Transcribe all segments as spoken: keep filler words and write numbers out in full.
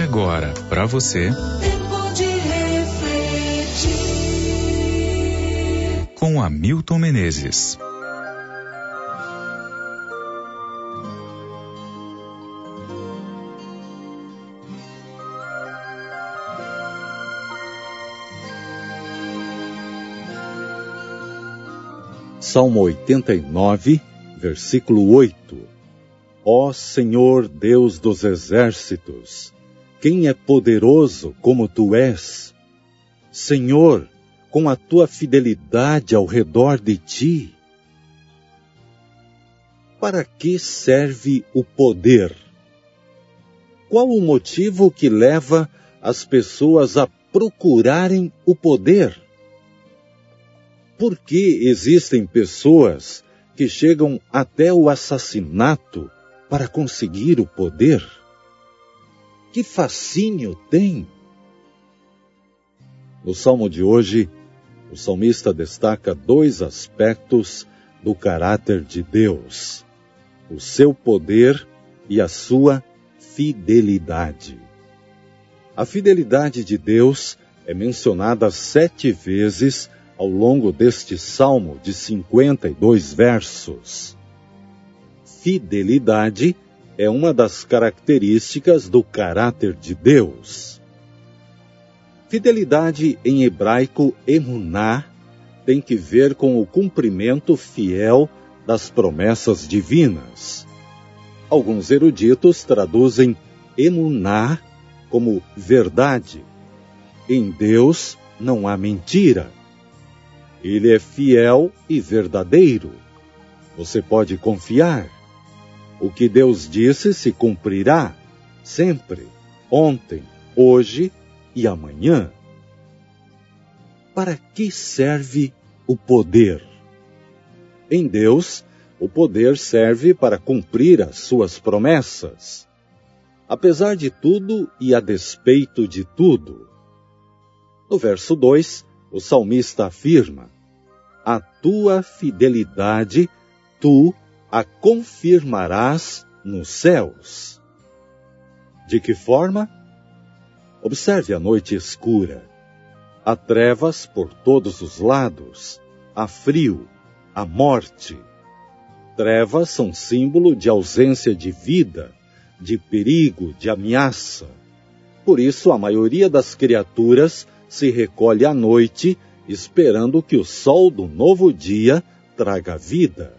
agora, para você, Tempo de refletir, com Hamilton Menezes. Salmo oitenta e nove, versículo oito. Ó Senhor Deus dos exércitos, quem é poderoso como tu és? Senhor, com a tua fidelidade ao redor de ti. Para que serve o poder? Qual o motivo que leva as pessoas a procurarem o poder? Por que existem pessoas que chegam até o assassinato para conseguir o poder? Que fascínio tem? No salmo de hoje, o salmista destaca dois aspectos do caráter de Deus: o seu poder e a sua fidelidade. A fidelidade de Deus é mencionada sete vezes ao longo deste salmo de cinquenta e dois versos. Fidelidade é uma das características do caráter de Deus. Fidelidade em hebraico emuná tem que ver com o cumprimento fiel das promessas divinas. Alguns eruditos traduzem emuná como verdade. Em Deus não há mentira. Ele é fiel e verdadeiro. Você pode confiar. O que Deus disse se cumprirá, sempre, ontem, hoje e amanhã. Para que serve o poder? Em Deus, o poder serve para cumprir as suas promessas. Apesar de tudo e a despeito de tudo. No verso dois, o salmista afirma: a tua fidelidade, tu a confirmarás nos céus. De que forma? Observe a noite escura. Há trevas por todos os lados. Há frio, há morte. Trevas são símbolo de ausência de vida, de perigo, de ameaça. Por isso, a maioria das criaturas se recolhe à noite, esperando que o sol do novo dia traga vida.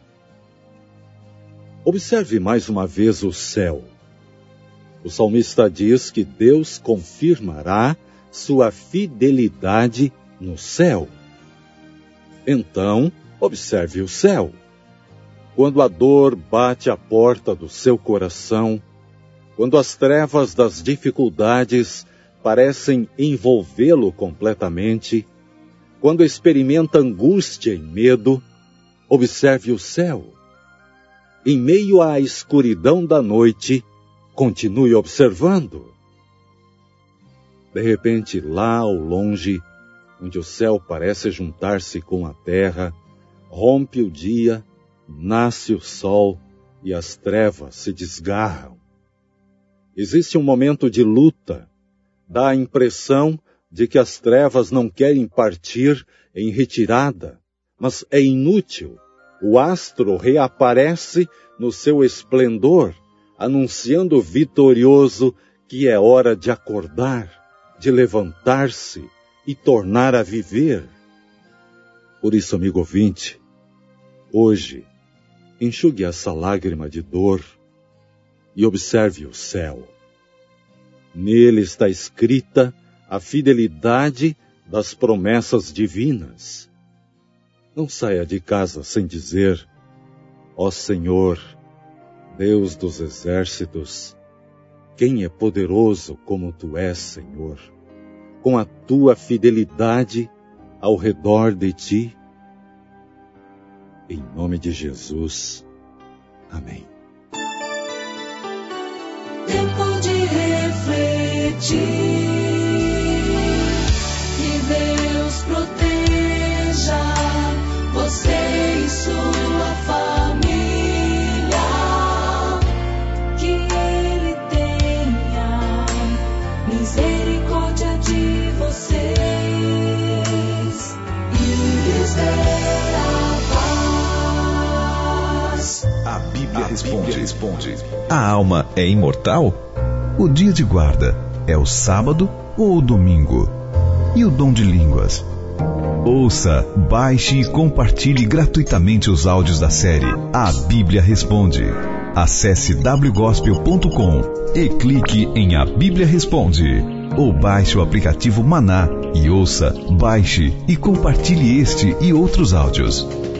Observe mais uma vez o céu. O salmista diz que Deus confirmará sua fidelidade no céu. Então, observe o céu. Quando a dor bate à porta do seu coração, quando as trevas das dificuldades parecem envolvê-lo completamente, quando experimenta angústia e medo, observe o céu. Em meio à escuridão da noite, continue observando. De repente, lá ao longe, onde o céu parece juntar-se com a terra, rompe o dia, nasce o sol e as trevas se desgarram. Existe um momento de luta. Dá a impressão de que as trevas não querem partir em retirada, mas é inútil. O astro reaparece no seu esplendor, anunciando vitorioso que é hora de acordar, de levantar-se e tornar a viver. Por isso, amigo ouvinte, hoje, enxugue essa lágrima de dor e observe o céu. Nele está escrita a fidelidade das promessas divinas. Não saia de casa sem dizer: ó Senhor, Deus dos exércitos, quem é poderoso como tu és, Senhor, com a tua fidelidade ao redor de ti. Em nome de Jesus. Amém. tempo de refletir. Que Deus proteja você e sua família. Que Ele tenha responde. A alma é imortal? O dia de guarda é o sábado ou o domingo? E o dom de línguas? Ouça, baixe e compartilhe gratuitamente os áudios da série A Bíblia Responde. Acesse w gospel ponto com e clique em A Bíblia Responde. Ou baixe o aplicativo Maná e ouça, baixe e compartilhe este e outros áudios.